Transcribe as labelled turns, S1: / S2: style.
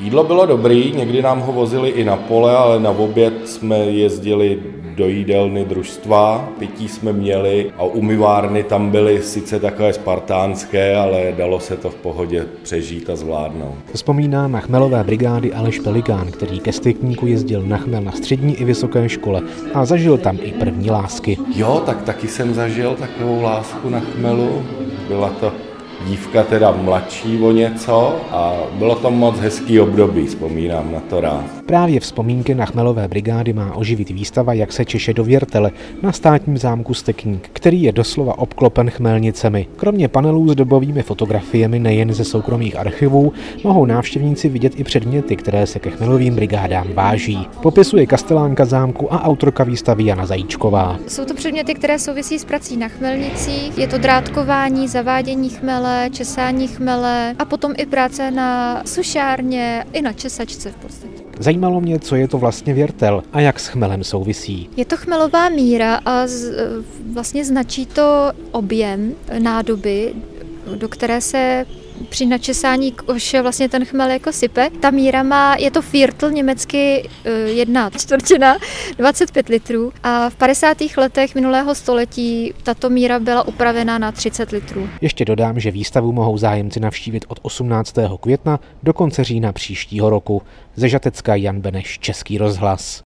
S1: Jídlo bylo dobrý, někdy nám ho vozili i na pole, ale na oběd jsme jezdili do jídelny družstva, pití jsme měli a umyvárny tam byly sice takové spartánské, ale dalo se to v pohodě přežít a zvládnout.
S2: Vzpomíná na chmelové brigády Aleš Pelikán, který ke stytníku jezdil na chmel na střední i vysoké škole a zažil tam i první lásky.
S1: Jo, tak taky jsem zažil takovou lásku na chmelu. Byla to dívka teda mladší o něco a bylo to moc hezký období, vzpomínám na to rád.
S2: Právě vzpomínky na chmelové brigády má oživit výstava Jak se Češe do Věrtele na státním zámku Stekník, který je doslova obklopen chmelnicemi. Kromě panelů s dobovými fotografiemi nejen ze soukromých archivů mohou návštěvníci vidět i předměty, které se ke chmelovým brigádám váží. Popisuje kastelánka zámku a autorka výstavy Jana Zajíčková.
S3: Jsou to předměty, které souvisí s prací na chmelnicích. Je to drátkování, zavádění chmele, česání chmele a potom i práce na sušárně i na česačce v podstatě.
S2: Zajímalo mě, co je to vlastně věrtel a jak s chmelem souvisí.
S3: Je to chmelová míra a vlastně značí to objem nádoby, do které se při načesání koše vlastně ten chmel jako sype. Ta míra je to Viertel, německy 1/4, 25 litrů a v 50. letech minulého století tato míra byla upravena na 30 litrů.
S2: Ještě dodám, že výstavu mohou zájemci navštívit od 18. května do konce října příštího roku. Ze Žatecka Jan Beneš, Český rozhlas.